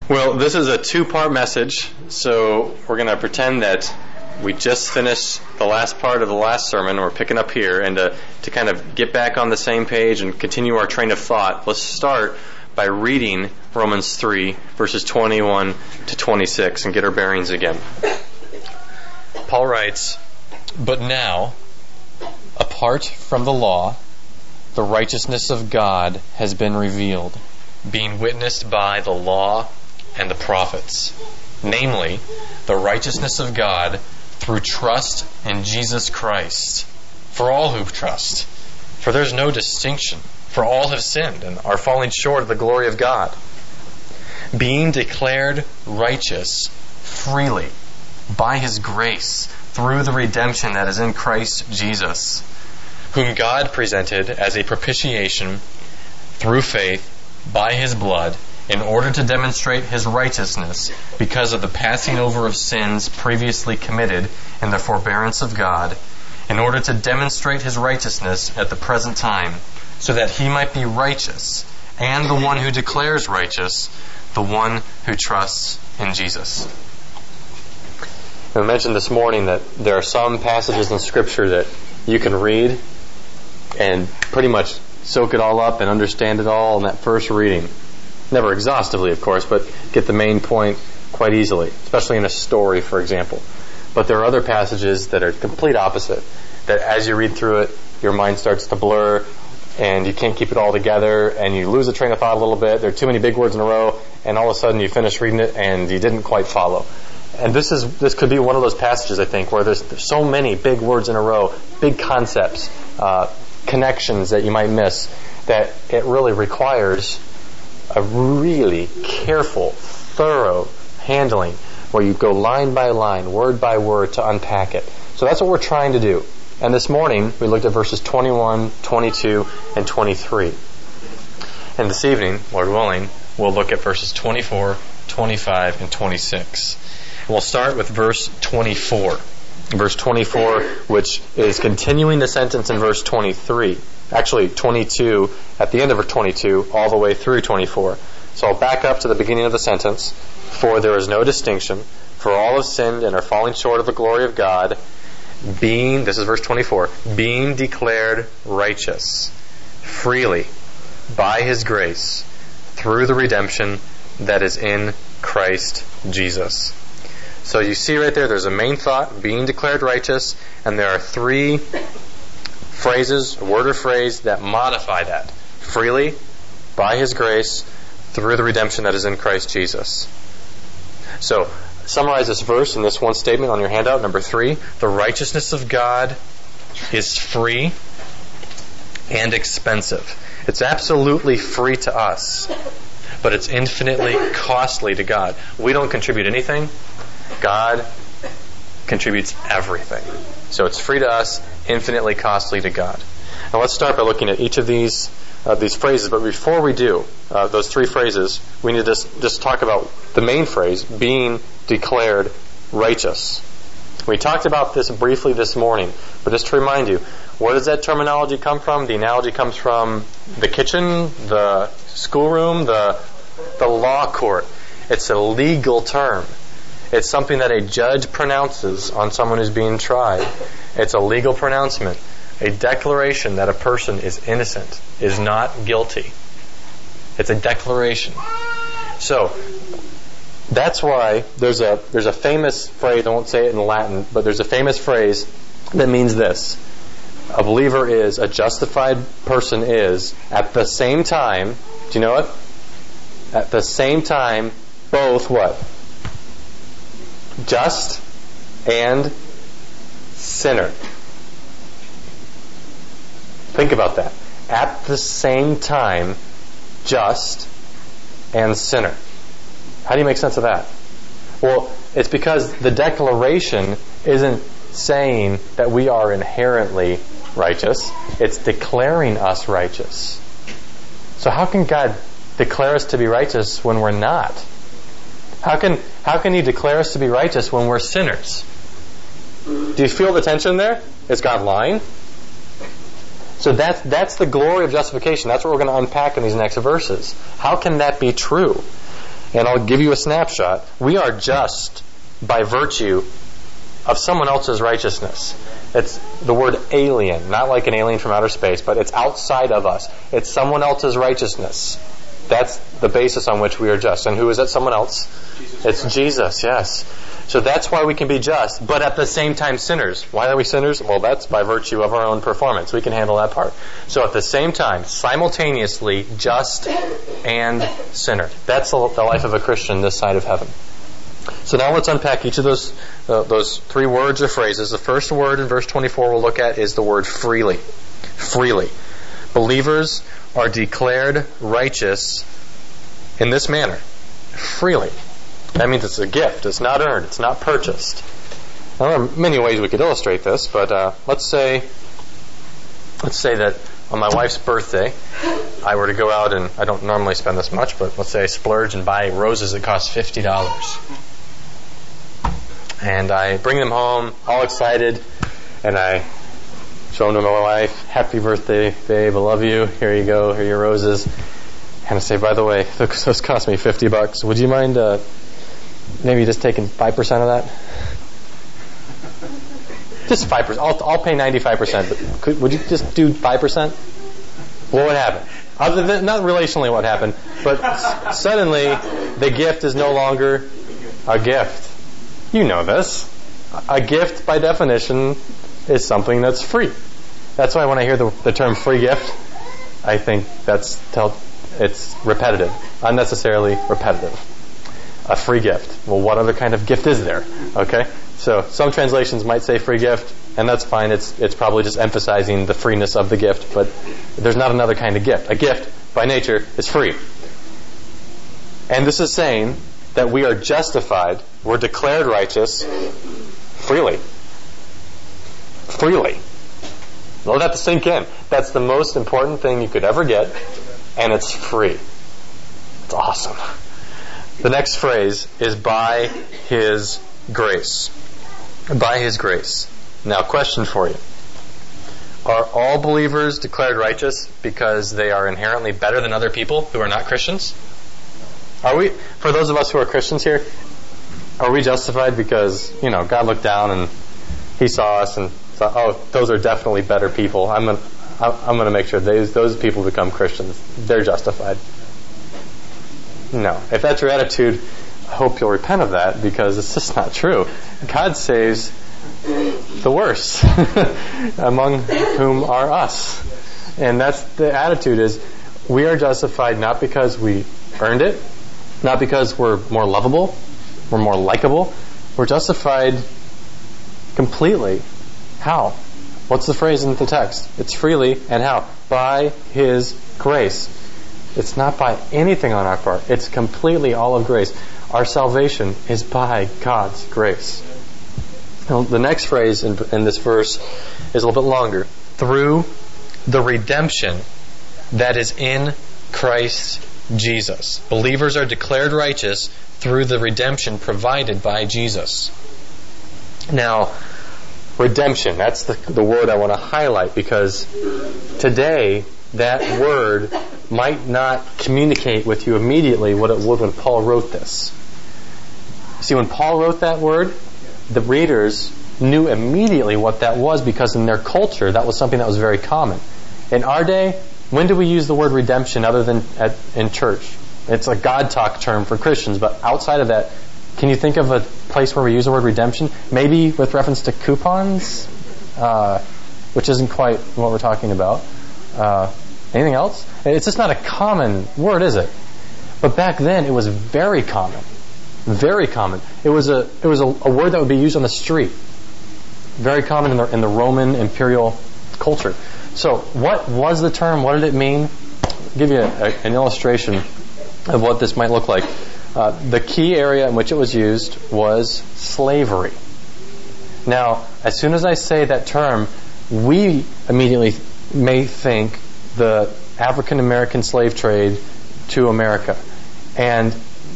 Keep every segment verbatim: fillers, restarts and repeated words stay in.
Well, this is a two-part message, so we're going to pretend that we just finished the last part of the last sermon. We're picking up here, and to, to kind of get back on the same page and continue our train of thought, let's start by reading Romans three, verses twenty-one to twenty-six, and get our bearings again. Paul writes, "But now, apart from the law, the righteousness of God has been revealed, being witnessed by the law and the prophets, namely, the righteousness of God through trust in Jesus Christ, for all who trust. For there's no distinction, for all have sinned and are falling short of the glory of God, being declared righteous freely by His grace through the redemption that is in Christ Jesus, whom God presented as a propitiation through faith by His blood, in order to demonstrate His righteousness because of the passing over of sins previously committed in the forbearance of God, in order to demonstrate His righteousness at the present time, so that He might be righteous, and the one who declares righteous, the one who trusts in Jesus." I mentioned this morning that there are some passages in Scripture that you can read and pretty much soak it all up and understand it all in that first reading. Never exhaustively, of course, but get the main point quite easily, especially in a story, for example. But there are other passages that are complete opposite, that as you read through it, your mind starts to blur, and you can't keep it all together, and you lose the train of thought a little bit. There are too many big words in a row, and all of a sudden you finish reading it, and you didn't quite follow. And this is this could be one of those passages, I think, where there's, there's so many big words in a row, big concepts, uh, connections that you might miss, that it really requires a really careful, thorough handling where you go line by line, word by word to unpack it. So that's what we're trying to do. And this morning, we looked at verses twenty-one, twenty-two, and twenty-three. And this evening, Lord willing, we'll look at verses twenty-four, twenty-five, and twenty-six. And we'll start with verse twenty-four. Verse twenty-four, which is continuing the sentence in verse twenty-three. Actually, twenty-two, at the end of verse twenty-two, all the way through twenty-four. So I'll back up to the beginning of the sentence. "For there is no distinction, for all have sinned and are falling short of the glory of God, being," this is verse twenty-four, "being declared righteous freely by His grace through the redemption that is in Christ Jesus." So you see right there, there's a main thought, being declared righteous, and there are three phrases, a word or phrase, that modify that. Freely, by His grace, through the redemption that is in Christ Jesus. So, summarize this verse in this one statement on your handout, number three. The righteousness of God is free and expensive. It's absolutely free to us, but it's infinitely costly to God. We don't contribute anything. God contributes everything. So it's free to us, infinitely costly to God. Now let's start by looking at each of these uh, these phrases. But before we do, uh, those three phrases, we need to just, just talk about the main phrase, being declared righteous. We talked about this briefly this morning, but just to remind you, where does that terminology come from? The analogy comes from the kitchen, the schoolroom, the the law court. It's a legal term. It's something that a judge pronounces on someone who's being tried. It's a legal pronouncement, a declaration that a person is innocent, is not guilty. It's a declaration. So, that's why there's a there's a famous phrase, I won't say it in Latin, but there's a famous phrase that means this. A believer is, a justified person is, at the same time, do you know it? At the same time, both what? Just and sinner. Think about that. At the same time, just and sinner. How do you make sense of that? Well, it's because the declaration isn't saying that we are inherently righteous. It's declaring us righteous. So how can God declare us to be righteous when we're not? How can how can He declare us to be righteous when we're sinners? Do you feel the tension there? Is God lying? So that's, that's the glory of justification. That's what we're going to unpack in these next verses. How can that be true? And I'll give you a snapshot. We are just by virtue of someone else's righteousness. It's the word alien, not like an alien from outer space, but it's outside of us. It's someone else's righteousness. That's the basis on which we are just. And who is that someone else? Jesus it's Christ. Jesus, yes. So that's why we can be just, but at the same time sinners. Why are we sinners? Well, that's by virtue of our own performance. We can handle that part. So at the same time, simultaneously, just and sinner. That's the life of a Christian this side of heaven. So now let's unpack each of those uh, those three words or phrases. The first word in verse twenty-four we'll look at is the word freely. Freely. Believers are declared righteous in this manner. Freely. That means it's a gift. It's not earned. It's not purchased. Now, there are many ways we could illustrate this, but uh, let's say let's say that on my wife's birthday, I were to go out and I don't normally spend this much, but let's say I splurge and buy roses that cost fifty dollars. And I bring them home, all excited, and I show them to my wife. Happy birthday, babe, I love you. Here you go, here are your roses. And I say, by the way, those cost me fifty bucks. Would you mind uh, maybe just taking five percent of that? Just five percent. I'll, I'll pay ninety-five percent. But could, would you just do five percent? What would happen? Other than, not relationally what happened, but s- suddenly the gift is no longer a gift. You know this. A gift, by definition, is something that's free. That's why when I hear the, the term free gift, I think that's tell, it's repetitive, unnecessarily repetitive. A free gift. Well, what other kind of gift is there? Okay? So some translations might say free gift, and that's fine. It's it's probably just emphasizing the freeness of the gift, but there's not another kind of gift. A gift, by nature, is free. And this is saying that we are justified, we're declared righteous freely. Freely. Let that sink in. That's the most important thing you could ever get, and it's free. It's awesome. The next phrase is by His grace. By His grace. Now, question for you. Are all believers declared righteous because they are inherently better than other people who are not Christians? Are we, for those of us who are Christians here, are we justified because, you know, God looked down and He saw us and thought, oh, those are definitely better people. I'm going I'm going to make sure those, those people become Christians. They're justified. No. If that's your attitude, I hope you'll repent of that, because it's just not true. God saves the worst, among whom are us. And that's the attitude, is we are justified not because we earned it, not because we're more lovable, we're more likable. We're justified completely. How? What's the phrase in the text? It's freely, and how? By His grace. It's not by anything on our part. It's completely all of grace. Our salvation is by God's grace. Now, the next phrase in, in this verse is a little bit longer. Through the redemption that is in Christ Jesus. Believers are declared righteous through the redemption provided by Jesus. Now, redemption, that's the, the word I want to highlight, because today that word might not communicate with you immediately what it would when Paul wrote this. See, when Paul wrote that word, the readers knew immediately what that was, because in their culture that was something that was very common. In our day, when do we use the word redemption other than at, in church? It's a God talk term for Christians, but outside of that, can you think of a place where we use the word redemption? Maybe with reference to coupons, uh, which isn't quite what we're talking about. Uh, anything else? It's just not a common word, is it? But back then, it was very common. Very common. It was a it was a, a word that would be used on the street. Very common in the, in the Roman imperial culture. So, what was the term? What did it mean? I'll give you a, a, an illustration of what this might look like. Uh, the key area in which it was used was slavery. Now, as soon as I say that term, we immediately may think the African American slave trade to America, and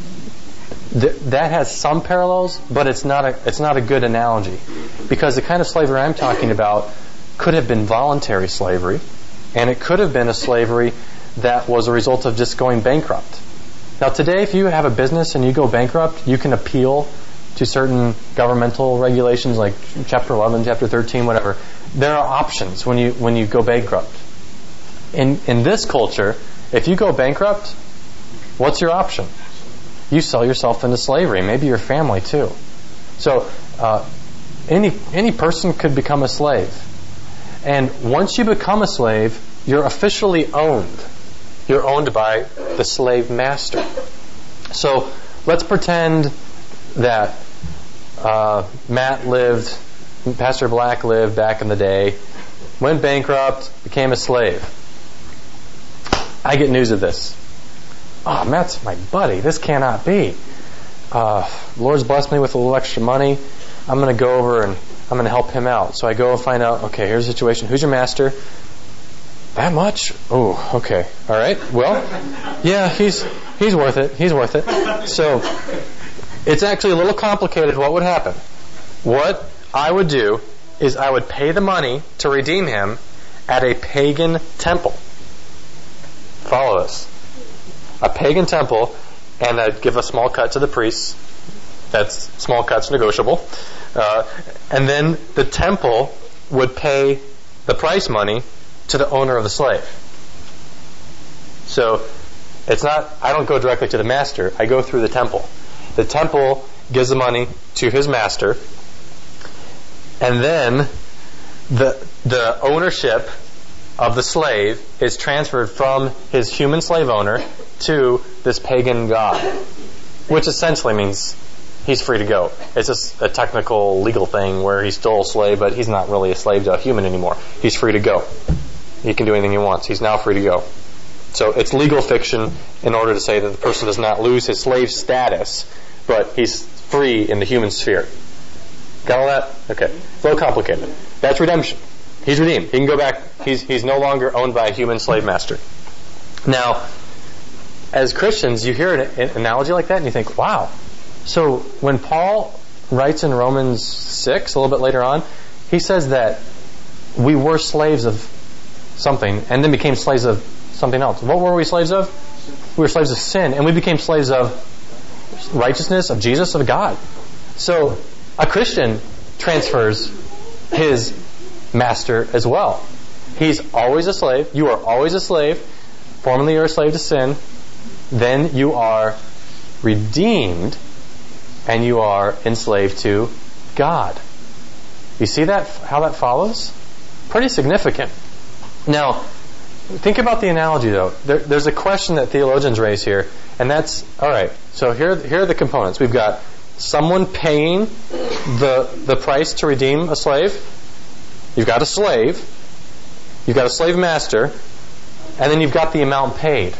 th- that has some parallels, but it's not a it's not a good analogy, because the kind of slavery I'm talking about could have been voluntary slavery, and it could have been a slavery that was a result of just going bankrupt. Now today, if you have a business and you go bankrupt, you can appeal to certain governmental regulations like Chapter eleven, Chapter thirteen, whatever. There are options when you when you go bankrupt. In in this culture, if you go bankrupt, what's your option? You sell yourself into slavery, maybe your family too. So uh, any any person could become a slave. And once you become a slave, you're officially owned. You're owned by the slave master. So let's pretend that uh, Matt lived, Pastor Black lived back in the day, went bankrupt, became a slave. I get news of this. Oh, Matt's my buddy. This cannot be. Uh, Lord's blessed me with a little extra money. I'm going to go over and I'm going to help him out. So I go and find out, okay, here's the situation. Who's your master? That much? Oh, okay. All right. Well, yeah, he's he's worth it. He's worth it. So it's actually a little complicated what would happen. What I would do is I would pay the money to redeem him at a pagan temple. Follow this. A pagan temple, and I'd give a small cut to the priests. That's small cut's negotiable. Uh, and then the temple would pay the price money to the owner of the slave. So it's not, I don't go directly to the master, I go through the temple. The temple gives the money to his master, and then the the ownership of the slave is transferred from his human slave owner to this pagan god, which essentially means he's free to go. It's just a technical legal thing where he's still a slave, but he's not really a slave to a human anymore. He's free to go. He can do anything he wants. He's now free to go. So it's legal fiction in order to say that the person does not lose his slave status, but he's free in the human sphere. Got all that? Okay. It's a little complicated. That's redemption. He's redeemed. He can go back. He's he's no longer owned by a human slave master. Now, as Christians, you hear an, an analogy like that and you think, wow. So when Paul writes in Romans six, a little bit later on, he says that we were slaves of something and then became slaves of something else. What were we slaves of? We were slaves of sin, and we became slaves of righteousness, of Jesus, of God. So a Christian transfers his master as well. He's always a slave. You are always a slave. Formerly you're a slave to sin. Then you are redeemed and you are enslaved to God. You see that? How that follows? Pretty significant. Now, think about the analogy though. There, there's a question that theologians raise here, and that's, alright, so here, here are the components. We've got someone paying the, the price to redeem a slave. You've got a slave. You've got a slave master. And then you've got the amount paid.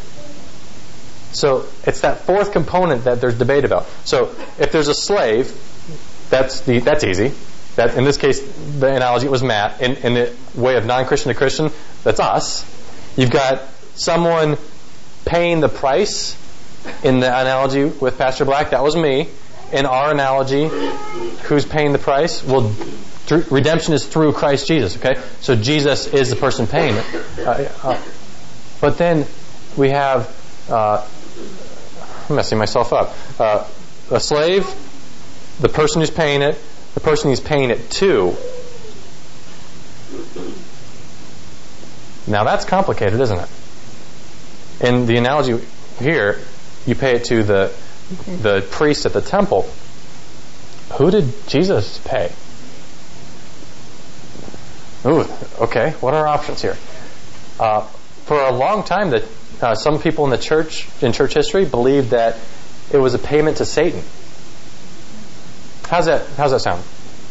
So it's that fourth component that there's debate about. So if there's a slave, that's the that's easy. That in this case, the analogy was Matt. In, in the way of non-Christian to Christian, that's us. You've got someone paying the price. In the analogy with Pastor Black, that was me. In our analogy, who's paying the price? Well, through, redemption is through Christ Jesus. Okay, so Jesus is the person paying it. Uh, uh, but then we have. Uh, I'm messing myself up. Uh, a slave, the person who's paying it, the person he's paying it to. Now that's complicated, isn't it? In the analogy here, you pay it to the the priest at the temple. Who did Jesus pay? Ooh, okay. What are our options here? Uh, for a long time, that uh, some people in the church, in church history, believed that it was a payment to Satan. How's that? How's that sound?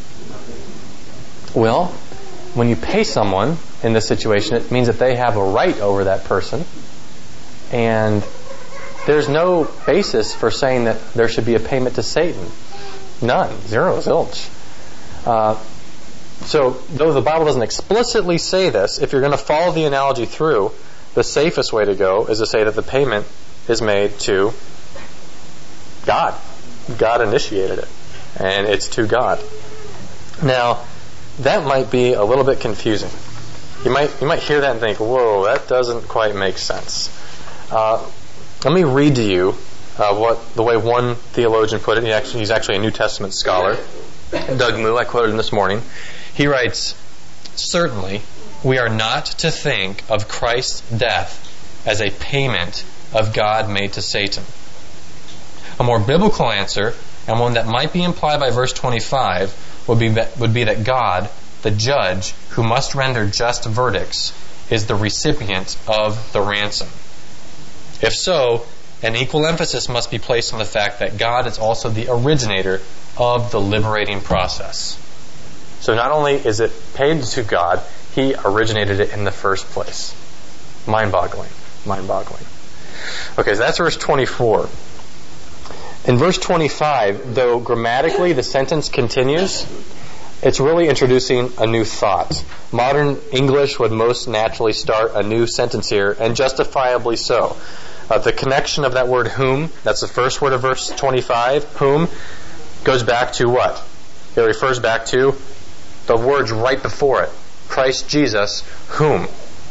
Well, when you pay someone in this situation, it means that they have a right over that person, and there's no basis for saying that there should be a payment to Satan. None. Zero. Zilch. Uh, so, though the Bible doesn't explicitly say this, if you're going to follow the analogy through, the safest way to go is to say that the payment is made to God. God initiated it. And it's to God. Now, that might be a little bit confusing. You might you might hear that and think, whoa, that doesn't quite make sense. Uh, let me read to you uh, what the way one theologian put it. He actually, he's actually a New Testament scholar, Doug Moo. I quoted him this morning. He writes, "Certainly, we are not to think of Christ's death as a payment of God made to Satan. A more biblical answer, and one that might be implied by verse twenty-five, would be that, would be that God, the judge who must render just verdicts, is the recipient of the ransom. If so, an equal emphasis must be placed on the fact that God is also the originator of the liberating process." So not only is it paid to God, He originated it in the first place. Mind-boggling. Mind-boggling. Okay, so that's verse twenty-four. In verse twenty-five, though grammatically the sentence continues, it's really introducing a new thought. Modern English would most naturally start a new sentence here, and justifiably so. Uh, the connection of that word whom, that's the first word of verse twenty-five, whom, goes back to what? It refers back to the words right before it. Christ Jesus, whom.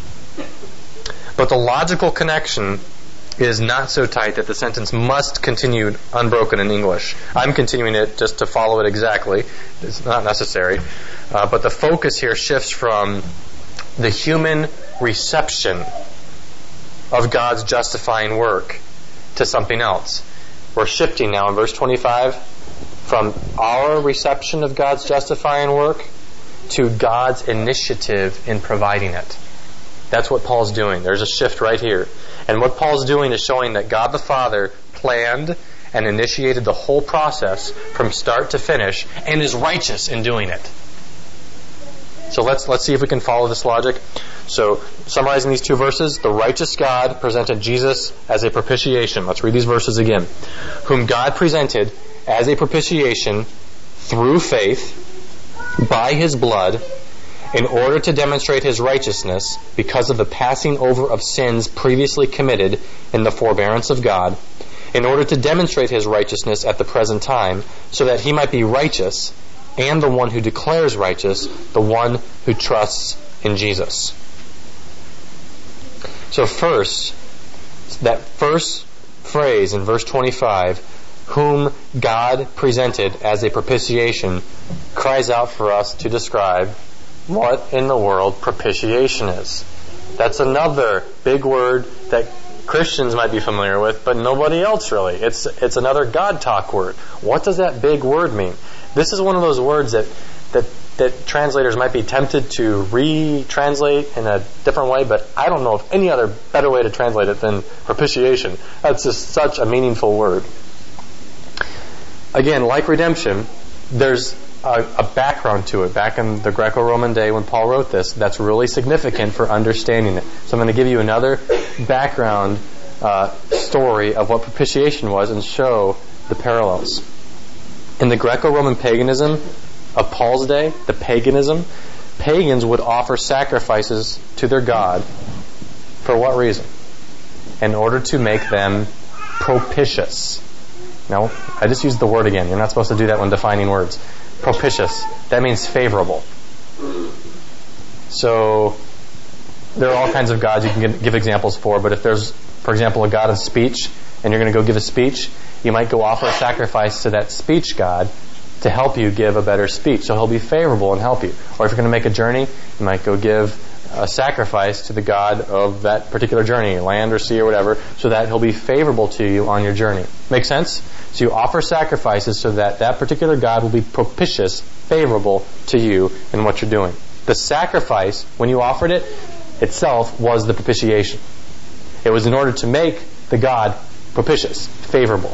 But the logical connection is not so tight that the sentence must continue unbroken in English. I'm continuing it just to follow it exactly. It's not necessary. Uh, but the focus here shifts from the human reception of God's justifying work to something else. We're shifting now in verse twenty-five from our reception of God's justifying work to God's initiative in providing it. That's what Paul's doing. There's a shift right here. And what Paul's doing is showing that God the Father planned and initiated the whole process from start to finish and is righteous in doing it. So let's let's see if we can follow this logic. So, summarizing these two verses, the righteous God presented Jesus as a propitiation. Let's read these verses again. Whom God presented as a propitiation through faith by His blood, in order to demonstrate His righteousness because of the passing over of sins previously committed in the forbearance of God, in order to demonstrate His righteousness at the present time, so that He might be righteous, and the one who declares righteous, the one who trusts in Jesus. So first, that first phrase in verse twenty-five, whom God presented as a propitiation, cries out for us to describe what in the world propitiation is. That's another big word that Christians might be familiar with, but nobody else really. It's it's another God talk word. What does that big word mean? This is one of those words that that that translators might be tempted to re-translate in a different way, but I don't know of any other better way to translate it than propitiation. That's just such a meaningful word. Again, like redemption, there's A, a background to it. Back in the Greco-Roman day when Paul wrote this, that's really significant for understanding it. So I'm going to give you another background uh, story of what propitiation was and show the parallels. In the Greco-Roman paganism of Paul's day, the paganism, pagans would offer sacrifices to their God. For what reason? In order to make them propitious. No, I just used the word again. You're not supposed to do that when defining words. Propitious. That means favorable. So there are all kinds of gods you can give examples for, but if there's, for example, a god of speech, and you're going to go give a speech, you might go offer a sacrifice to that speech god to help you give a better speech. So he'll be favorable and help you. Or if you're going to make a journey, you might go give a sacrifice to the god of that particular journey, land or sea or whatever, so that he'll be favorable to you on your journey. Make sense? So you offer sacrifices so that that particular god will be propitious, favorable to you in what you're doing. The sacrifice, when you offered it, itself was the propitiation. It was in order to make the god propitious, favorable.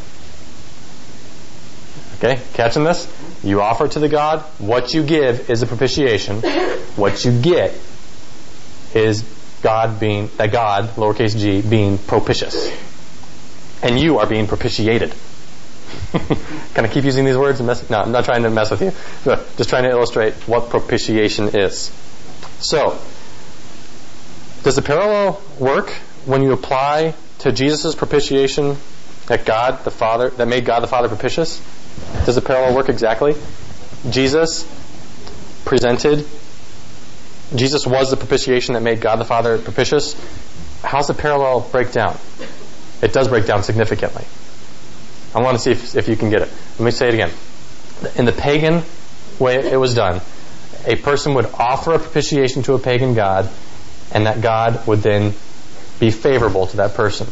Okay, catching this? You offer it to the god. What you give is a propitiation. What you get is God being, that God, lowercase g, being propitious. And you are being propitiated. Can I keep using these words? And mess? No, I'm not trying to mess with you. Just trying to illustrate what propitiation is. So, does the parallel work when you apply to Jesus' propitiation that God the Father, that made God the Father propitious? Does the parallel work exactly? Jesus presented, Jesus was the propitiation that made God the Father propitious. How's the parallel break down? It does break down significantly. I want to see if, if you can get it. Let me say it again. In the pagan way it was done, a person would offer a propitiation to a pagan god, and that god would then be favorable to that person.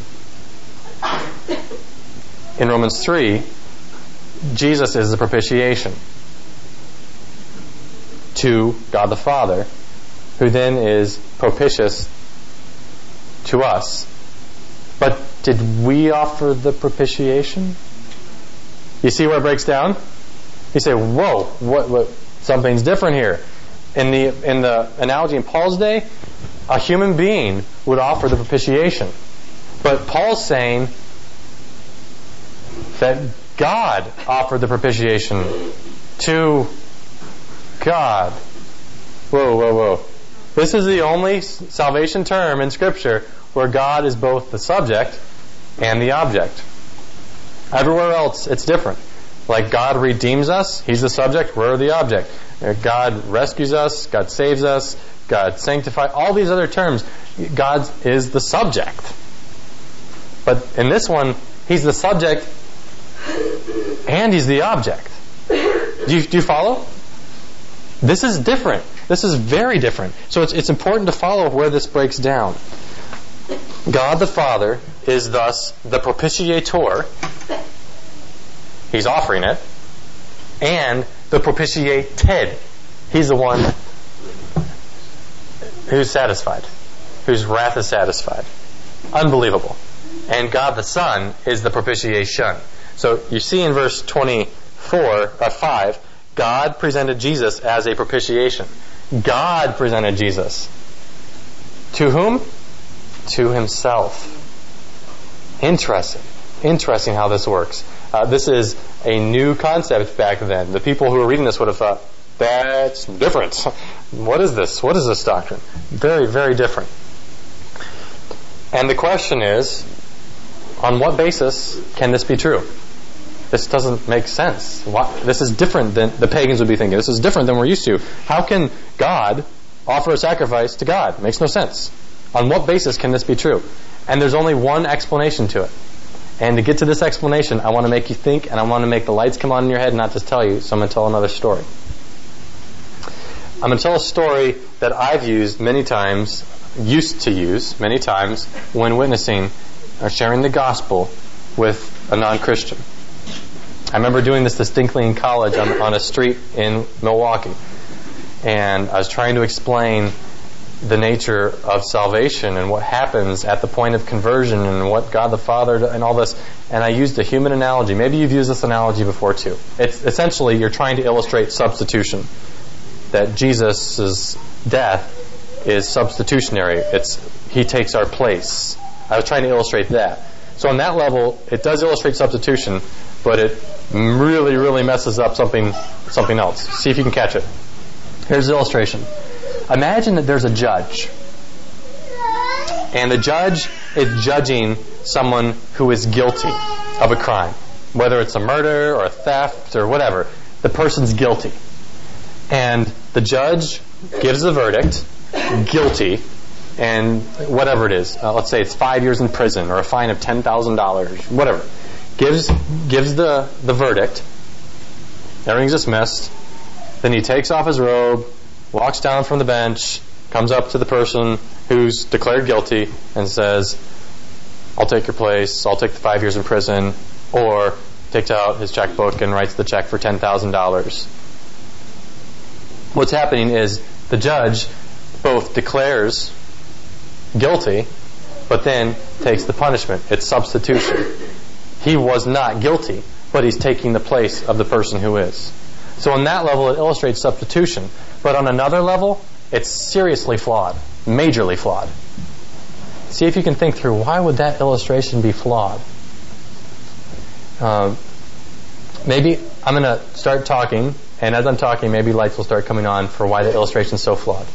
In Romans three, Jesus is the propitiation to God the Father, who then is propitious to us. But did we offer the propitiation? You see where it breaks down? You say, whoa, what, what, something's different here. In the, in the analogy in Paul's day, a human being would offer the propitiation. But Paul's saying that God offered the propitiation to God. Whoa, whoa, whoa. This is the only salvation term in Scripture where God is both the subject and the object. Everywhere else, it's different. Like God redeems us, He's the subject, we're the object. God rescues us, God saves us, God sanctifies. All these other terms, God is the subject. But in this one, He's the subject and He's the object. Do you, do you follow? This is different. This is very different. So it's, it's important to follow where this breaks down. God the Father is thus the propitiator. He's offering it. And the propitiated. He's the one who's satisfied. Whose wrath is satisfied. Unbelievable. And God the Son is the propitiation. So you see in verse twenty-four, uh, five, God presented Jesus as a propitiation. God presented Jesus. To whom? To Himself. Interesting. Interesting how this works. Uh, this is a new concept back then. The people who were reading this would have thought, that's different. What is this? What is this doctrine? Very, very different. And the question is, on what basis can this be true? This doesn't make sense. What? This is different than the pagans would be thinking. This is different than we're used to. How can God offer a sacrifice to God? It makes no sense. On what basis can this be true? And there's only one explanation to it. And to get to this explanation, I want to make you think, and I want to make the lights come on in your head and not just tell you, so I'm going to tell another story. I'm going to tell a story that I've used many times, used to use many times, when witnessing or sharing the gospel with a non-Christian. I remember doing this distinctly in college on, on a street in Milwaukee. And I was trying to explain the nature of salvation and what happens at the point of conversion and what God the Father and all this. And I used a human analogy. Maybe you've used this analogy before too. It's essentially you're trying to illustrate substitution. That Jesus' death is substitutionary. It's He takes our place. I was trying to illustrate that. So on that level, it does illustrate substitution, but it really, really messes up something something else. See if you can catch it. Here's the illustration. Imagine that there's a judge. And the judge is judging someone who is guilty of a crime. Whether it's a murder or a theft or whatever. The person's guilty. And the judge gives the verdict, guilty, and whatever it is. Uh, let's say it's five years in prison or a fine of ten thousand dollars, whatever. Gives gives the, the verdict. Everything's dismissed. Then he takes off his robe, walks down from the bench, comes up to the person who's declared guilty and says, I'll take your place, I'll take the five years in prison, or takes out his checkbook and writes the check for ten thousand dollars. What's happening is the judge both declares guilty, but then takes the punishment. It's substitution. He was not guilty, but he's taking the place of the person who is. So on that level, it illustrates substitution. But on another level, it's seriously flawed, majorly flawed. See if you can think through, why would that illustration be flawed? Uh, maybe I'm going to start talking, and as I'm talking, maybe lights will start coming on for why the illustration is so flawed.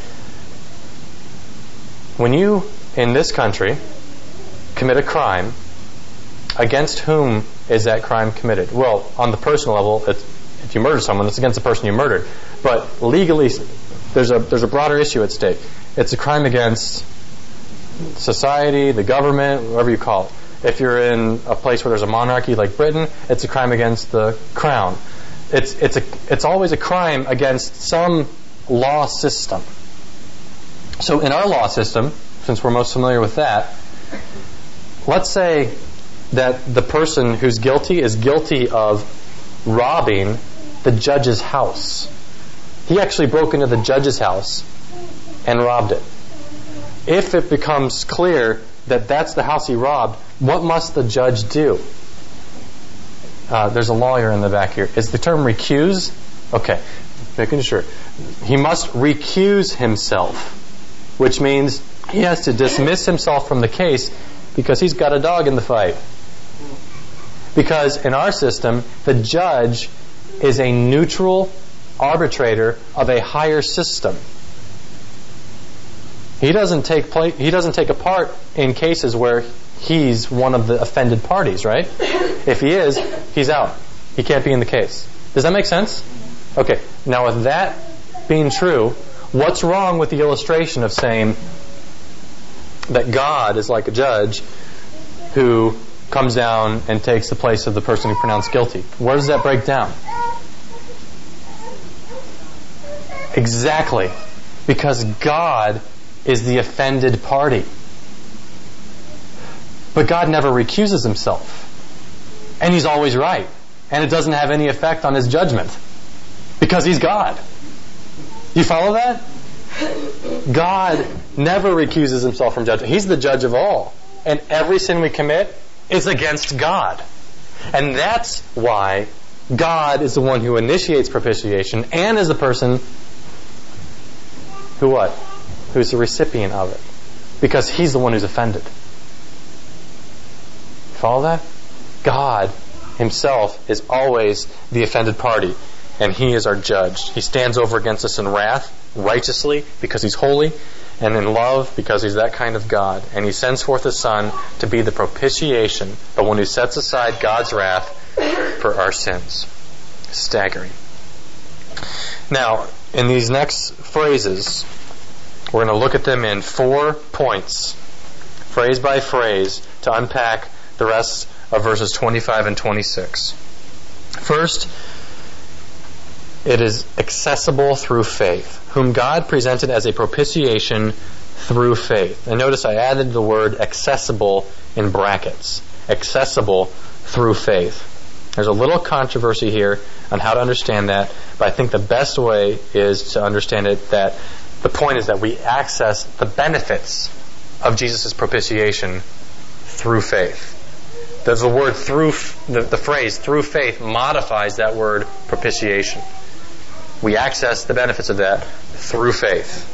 When you, in this country, commit a crime, against whom is that crime committed? Well, on the personal level, it's, if you murder someone, it's against the person you murdered. But legally, there's a there's a broader issue at stake. It's a crime against society, the government, whatever you call it. If you're in a place where there's a monarchy like Britain, it's a crime against the crown. It's it's a it's always a crime against some law system. So in our law system, since we're most familiar with that, let's say that the person who's guilty is guilty of robbing the judge's house. He actually broke into the judge's house and robbed it. If it becomes clear that that's the house he robbed, what must the judge do? Uh, there's a lawyer in the back here. Is the term recuse? Okay, making sure. He must recuse himself, which means he has to dismiss himself from the case because he's got a dog in the fight. Because in our system, the judge is a neutral arbitrator of a higher system. He doesn't take pla- he doesn't take a part in cases where he's one of the offended parties, right? If he is, he's out. He can't be in the case. Does that make sense? Okay. Now, with that being true, what's wrong with the illustration of saying that God is like a judge who comes down and takes the place of the person who pronounced guilty? Where does that break down? Exactly. Because God is the offended party. But God never recuses himself. And he's always right. And it doesn't have any effect on his judgment. Because he's God. You follow that? God never recuses himself from judgment. He's the judge of all. And every sin we commit is against God. And that's why God is the one who initiates propitiation and is the person who what? Who's the recipient of it. Because he's the one who's offended. Follow that? God himself is always the offended party. And he is our judge. He stands over against us in wrath, righteously, because he's holy, and in love, because he's that kind of God. And he sends forth his Son to be the propitiation, the one who sets aside God's wrath for our sins. Staggering. Now, in these next phrases, we're going to look at them in four points, phrase by phrase, to unpack the rest of verses twenty-five and twenty-six. First, it is accessible through faith, whom God presented as a propitiation through faith. And notice I added the word accessible in brackets. Accessible through faith. There's a little controversy here on how to understand that, but I think the best way is to understand it that the point is that we access the benefits of Jesus' propitiation through faith. The, the word through, the, the phrase through faith modifies that word propitiation. We access the benefits of that through faith.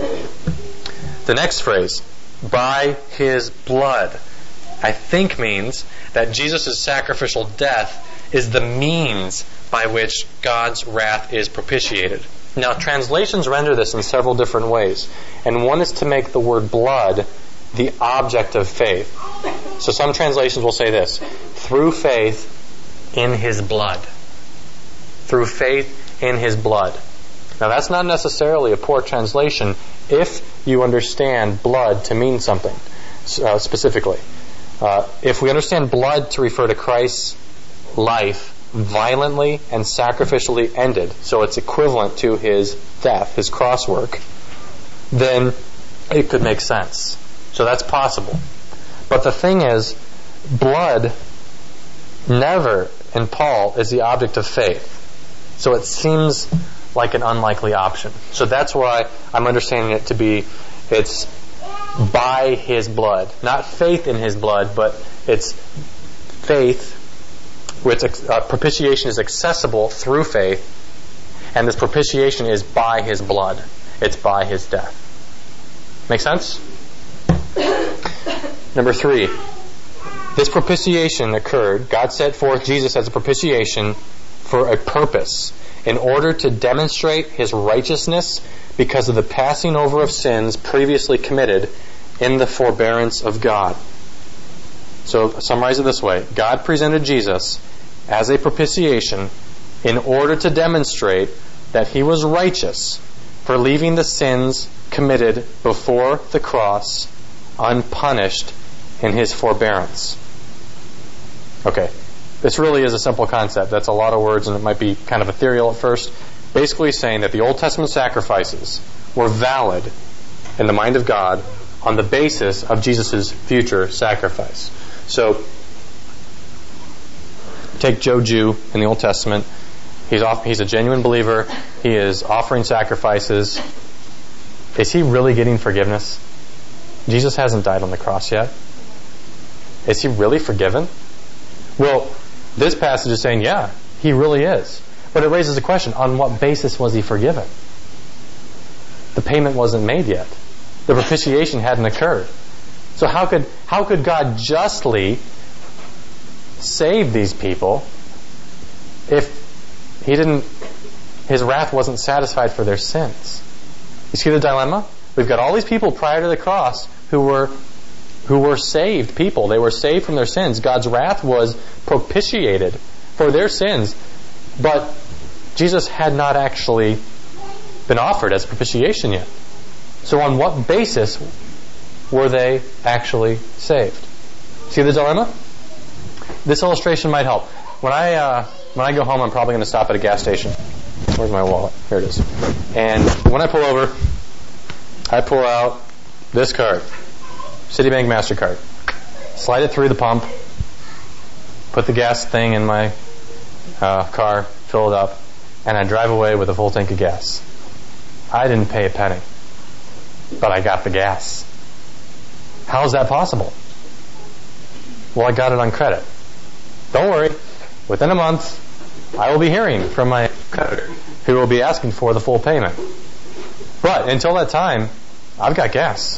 The next phrase, by his blood, I think means that Jesus' sacrificial death is the means by which God's wrath is propitiated. Now, translations render this in several different ways. And one is to make the word blood the object of faith. So some translations will say this, through faith in his blood. Through faith in his blood. Now, that's not necessarily a poor translation if you understand blood to mean something uh, specifically. Uh, if we understand blood to refer to Christ's life violently and sacrificially ended, so it's equivalent to his death, his cross work, then it could make sense. So that's possible. But the thing is, blood never, in Paul, is the object of faith. So it seems like an unlikely option. So that's why I'm understanding it to be, it's by his blood. Not faith in his blood, but it's faith, which uh, propitiation is accessible through faith, and this propitiation is by his blood. It's by his death. Make sense? Number three, this propitiation occurred, God set forth Jesus as a propitiation for a purpose, in order to demonstrate his righteousness because of the passing over of sins previously committed in the forbearance of God. So summarize it this way. God presented Jesus as a propitiation in order to demonstrate that he was righteous for leaving the sins committed before the cross unpunished in his forbearance. Okay. This really is a simple concept. That's a lot of words, and it might be kind of ethereal at first. Basically saying that the Old Testament sacrifices were valid in the mind of God on the basis of Jesus' future sacrifice. So, take Joe Jew in the Old Testament. He's off, he's a genuine believer. He is offering sacrifices. Is he really getting forgiveness? Jesus hasn't died on the cross yet. Is he really forgiven? Well, this passage is saying, yeah, he really is. But it raises a question, on what basis was he forgiven? The payment wasn't made yet. The propitiation hadn't occurred. So how could how could God justly save these people if he didn't his wrath wasn't satisfied for their sins? You see the dilemma? We've got all these people prior to the cross who were who were saved people. They were saved from their sins. God's wrath was propitiated for their sins. But Jesus had not actually been offered as propitiation yet. So on what basis were they actually saved? See the dilemma? This illustration might help. When I uh, when I go home, I'm probably going to stop at a gas station. Where's my wallet? Here it is. And when I pull over, I pull out this card, Citibank MasterCard. Slide it through the pump, put the gas thing in my uh, car, fill it up, and I drive away with a full tank of gas. I didn't pay a penny, but I got the gas. How is that possible? Well, I got it on credit. Don't worry. Within a month, I will be hearing from my creditor who will be asking for the full payment. But until that time, I've got gas.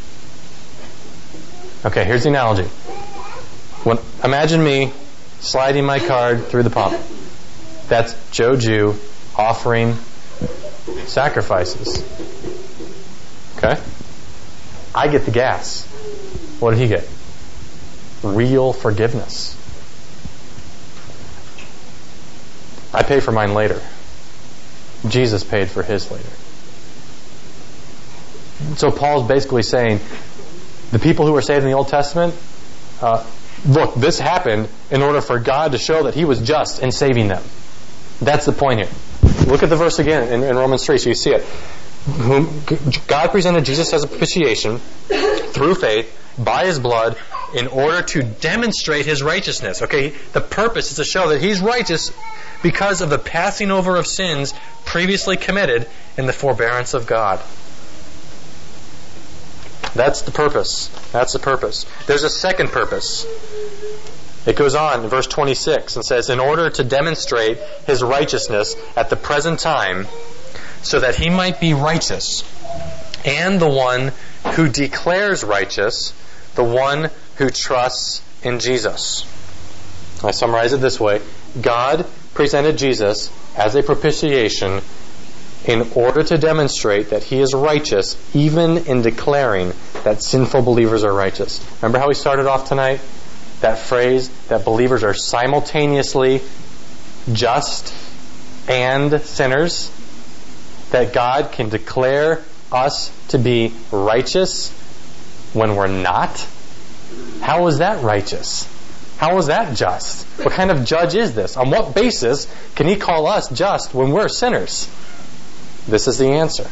Okay, here's the analogy. When, imagine me sliding my card through the pump. That's Joe Jew offering sacrifices. Okay? I get the gas. What did he get? Real forgiveness. I pay for mine later. Jesus paid for his later. So Paul's basically saying, the people who were saved in the Old Testament, uh, look, this happened in order for God to show that he was just in saving them. That's the point here. Look at the verse again in, in Romans three so you see it. Whom God presented Jesus as a propitiation through faith by his blood in order to demonstrate his righteousness. Okay, the purpose is to show that he's righteous because of the passing over of sins previously committed in the forbearance of God. That's the purpose. That's the purpose. There's a second purpose. It goes on in verse twenty-six and says, in order to demonstrate his righteousness at the present time, so that he might be righteous, and the one who declares righteous, the one who trusts in Jesus. I summarize it this way. God presented Jesus as a propitiation in order to demonstrate that he is righteous, even in declaring that sinful believers are righteous. Remember how we started off tonight? That phrase that believers are simultaneously just and sinners? That God can declare us to be righteous when we're not? How is that righteous? How is that just? What kind of judge is this? On what basis can he call us just when we're sinners? This is the answer.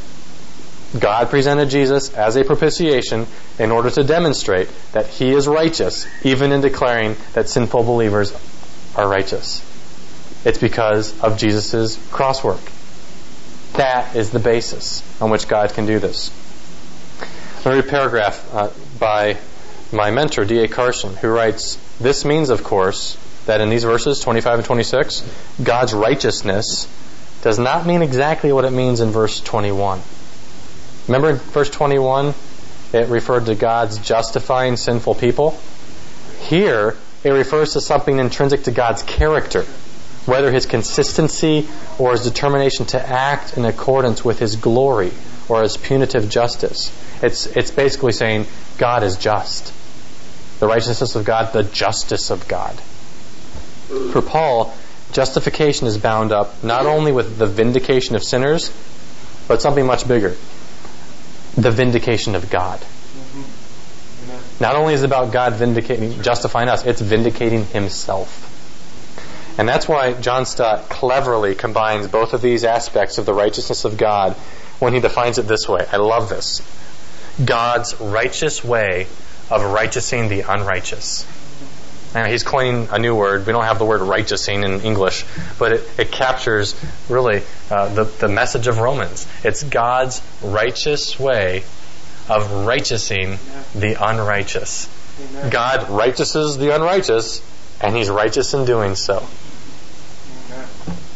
God presented Jesus as a propitiation in order to demonstrate that he is righteous, even in declaring that sinful believers are righteous. It's because of Jesus' cross work. That is the basis on which God can do this. Let me read a paragraph uh, by my mentor, D A Carson, who writes, this means, of course, that in these verses, twenty-five and twenty-six, God's righteousness does not mean exactly what it means in verse twenty-one. Remember in verse twenty-one, it referred to God's justifying sinful people? Here, it refers to something intrinsic to God's character, whether his consistency or his determination to act in accordance with his glory or his punitive justice. It's, it's basically saying God is just. The righteousness of God, the justice of God. For Paul, justification is bound up not only with the vindication of sinners, but something much bigger. The vindication of God. Not only is it about God vindicating, justifying us, it's vindicating Himself. And that's why John Stott cleverly combines both of these aspects of the righteousness of God when he defines it this way. I love this. God's righteous way of righteousing the unrighteous. Now, he's coining a new word. We don't have the word righteousing in English, but it, it captures really uh, the, the message of Romans. It's God's righteous way of righteousing the unrighteous. Amen. God righteouses the unrighteous, and He's righteous in doing so. Amen.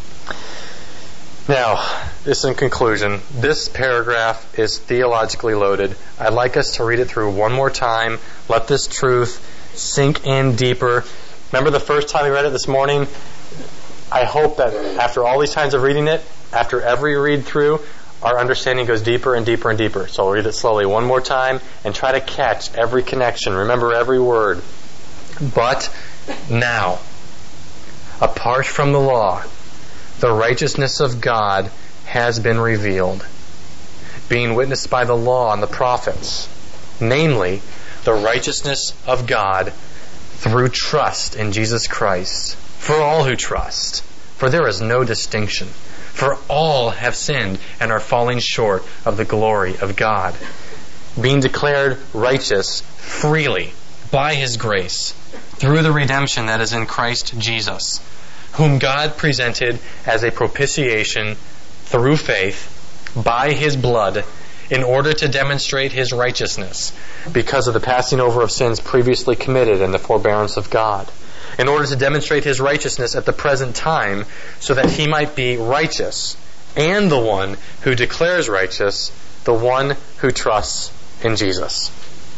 Now, this in conclusion, this paragraph is theologically loaded. I'd like us to read it through one more time. Let this truth sink in deeper. Remember the first time we read it this morning? I hope that after all these times of reading it, after every read through, our understanding goes deeper and deeper and deeper. So I'll read it slowly one more time and try to catch every connection. Remember every word. But now, apart from the law, the righteousness of God has been revealed, being witnessed by the law and the prophets, namely, the righteousness of God through trust in Jesus Christ, for all who trust. For there is no distinction. For all have sinned and are falling short of the glory of God, being declared righteous freely by His grace, through the redemption that is in Christ Jesus, whom God presented as a propitiation through faith by His blood, in order to demonstrate His righteousness, because of the passing over of sins previously committed and the forbearance of God, in order to demonstrate His righteousness at the present time, so that He might be righteous, and the one who declares righteous, the one who trusts in Jesus.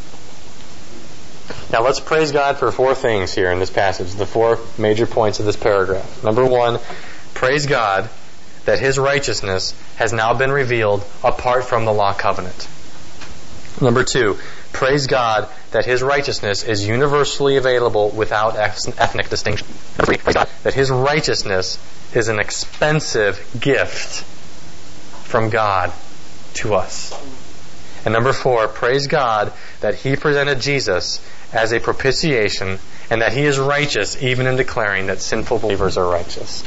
Now let's praise God for four things here in this passage, the four major points of this paragraph. Number one, praise God that His righteousness has now been revealed apart from the law covenant. Number two, praise God that His righteousness is universally available without ethnic distinction. Number three, praise God that His righteousness is an expensive gift from God to us. And number four, praise God that He presented Jesus as a propitiation and that He is righteous even in declaring that sinful believers are righteous.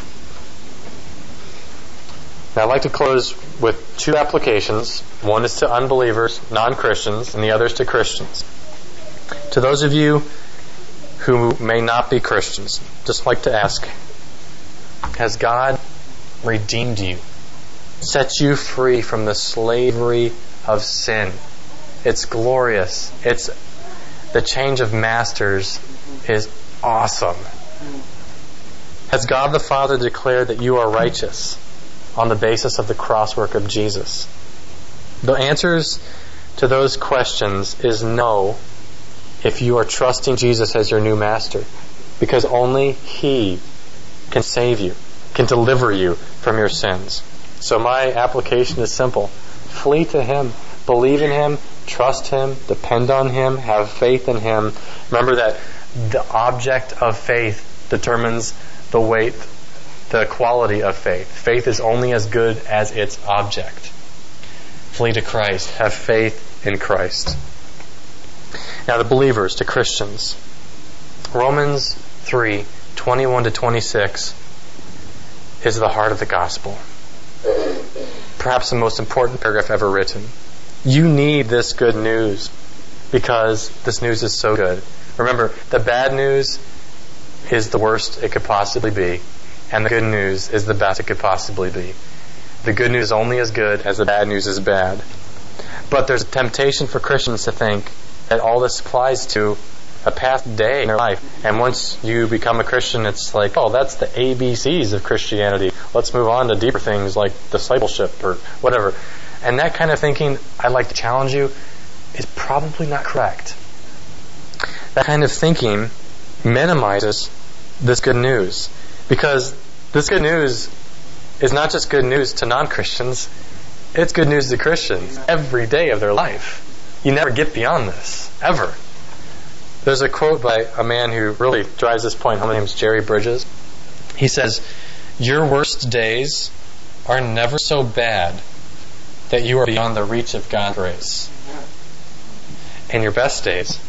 Now I'd like to close with two applications. One is to unbelievers, non-Christians, and the other is to Christians. To those of you who may not be Christians, just like to ask, has God redeemed you? Set you free from the slavery of sin? It's glorious. It's the change of masters is awesome. Has God the Father declared that you are righteous on the basis of the crosswork of Jesus? The answers to those questions is no, if you are trusting Jesus as your new master, because only He can save you, can deliver you from your sins. So my application is simple. Flee to Him. Believe in Him. Trust Him. Depend on Him. Have faith in Him. Remember that the object of faith determines the weight, the quality of faith. Faith is only as good as its object. Flee to Christ. Have faith in Christ. Now the believers, to Christians. Romans three, twenty-one to twenty-six is the heart of the gospel. Perhaps the most important paragraph ever written. You need this good news because this news is so good. Remember, the bad news is the worst it could possibly be, and the good news is the best it could possibly be. The good news is only as good as the bad news is bad. But there's a temptation for Christians to think that all this applies to a past day in their life. And once you become a Christian, it's like, oh, that's the A B Cs of Christianity. Let's move on to deeper things like discipleship or whatever. And that kind of thinking, I'd like to challenge you, is probably not correct. That kind of thinking minimizes this good news. Because this good news is not just good news to non-Christians, it's good news to Christians every day of their life. You never get beyond this, ever. There's a quote by a man who really drives this point home. His name's Jerry Bridges. He says, "Your worst days are never so bad that you are beyond the reach of God's grace. And your best days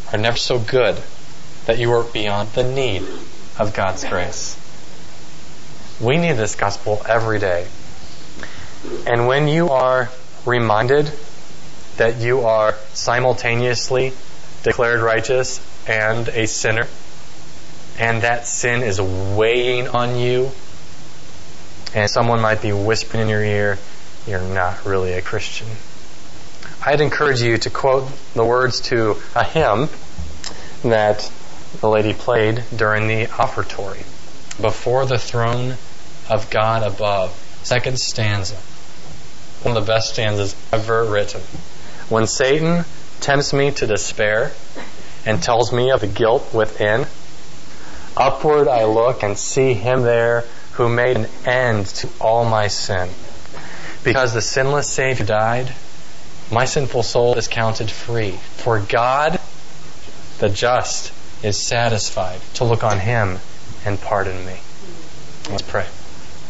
are never so good that you are beyond the need of God's grace. We need this gospel every day. And when you are reminded that you are simultaneously declared righteous and a sinner, and that sin is weighing on you, and someone might be whispering in your ear, you're not really a Christian. I'd encourage you to quote the words to a hymn that the lady played during the offertory. Before the throne of God above. Second stanza. One of the best stanzas ever written. When Satan tempts me to despair and tells me of the guilt within, upward I look and see Him there who made an end to all my sin. Because the sinless Savior died, my sinful soul is counted free. For God, the just, is satisfied to look on Him and pardon me. Let's pray.